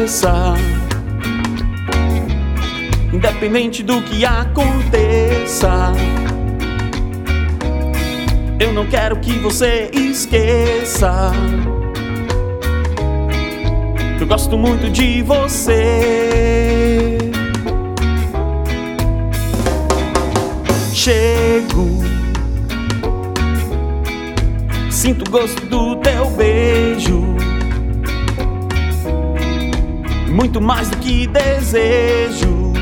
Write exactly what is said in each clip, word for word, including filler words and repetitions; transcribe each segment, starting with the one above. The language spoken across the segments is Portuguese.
cresça, independente do que aconteça. Eu não quero que você esqueça que eu gosto muito de você. Chego, sinto o gosto do teu beijo, muito mais do que desejo.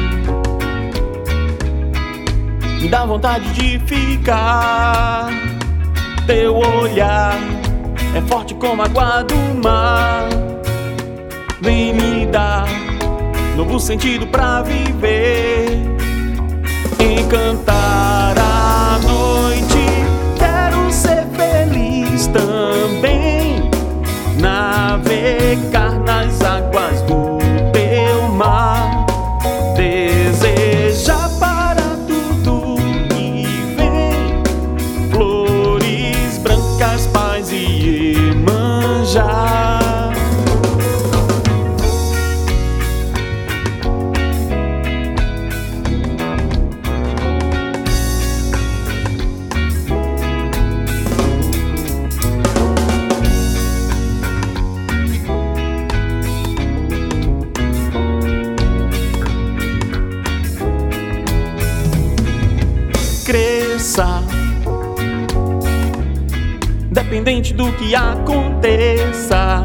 Me dá vontade de ficar. Teu olhar é forte como a água do mar. Vem me dar novo sentido pra viver, encantar a noite. Quero ser feliz também, navegar nas águas do teu mar, desejar para tudo que vem, flores brancas, paz e Iemanjá. Cresça, independente do que aconteça.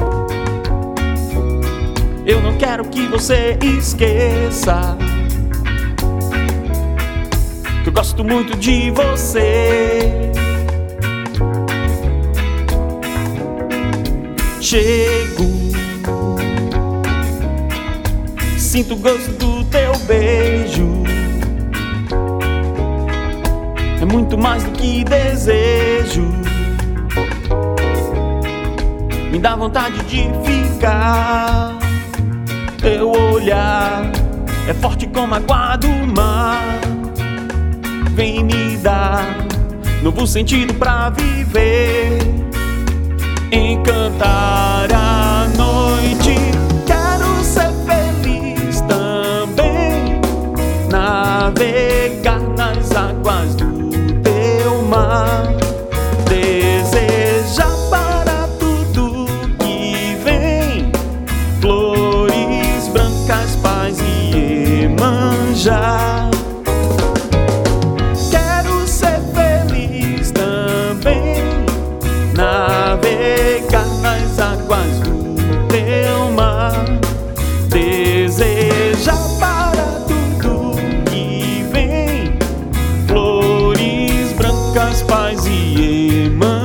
Eu não quero que você esqueça que eu gosto muito de você. Chego, sinto o gosto do teu beijo, é muito mais do que desejo. Me dá vontade de ficar. Teu olhar é forte como a água do mar. Vem me dar novo sentido pra viver, encantar a noite. Quero ser feliz também, navegar nas águas do mar, desejar para tudo que vem, flores brancas, paz e Iemanjá. Quero ser feliz também, navegar nas águas do teu mar, desejar para tudo que vem, flores brancas, paz e Iemanjá.